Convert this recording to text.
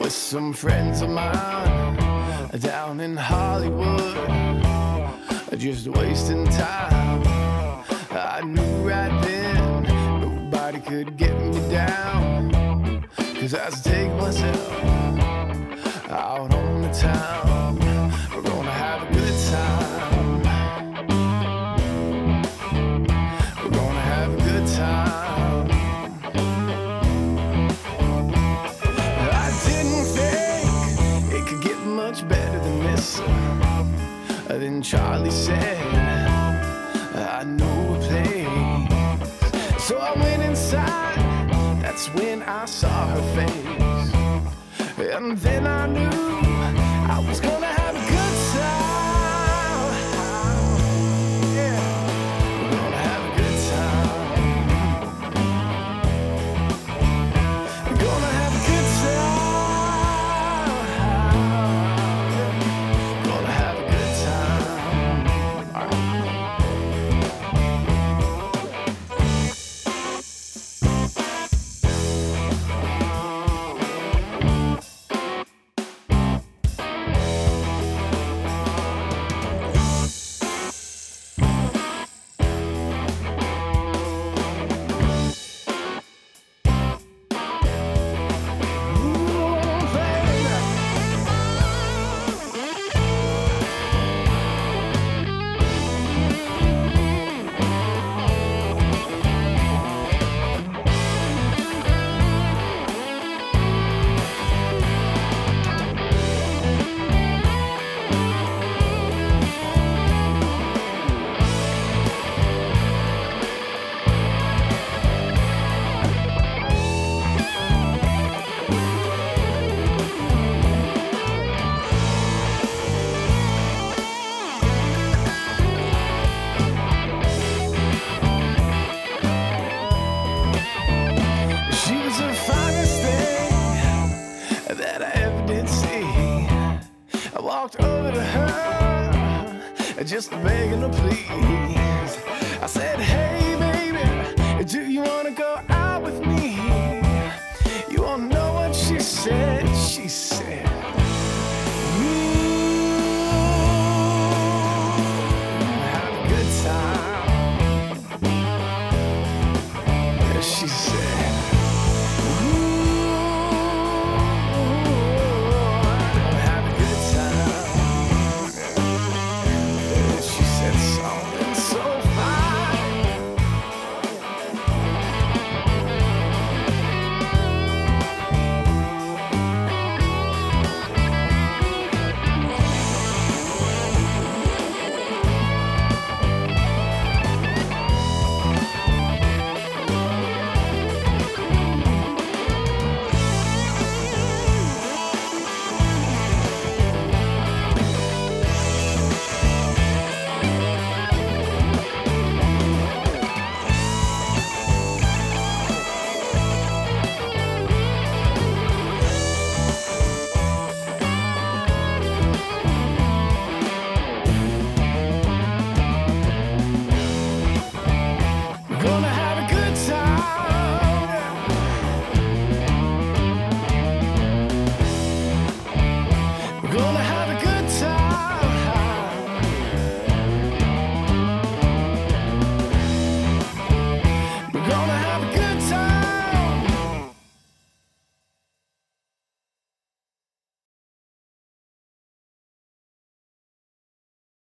with some friends of mine down in Hollywood, just wasting time. I knew right then nobody could get me down, 'cause I was taking myself out on the town. We're gonna have a good time. We're gonna have a good time. I didn't think it could get much better than this. Then Charlie said, I know a place. So I went inside. That's when I saw her face. And then I knew I was gonna have a good time. Yeah, we're gonna have a good time. We're gonna have a good time. Gonna have a good time. All right. She was the finest thing that I ever did see. I walked over to her, just begging her please. I said, hey baby, do you wanna go out with me? You won't know what she said.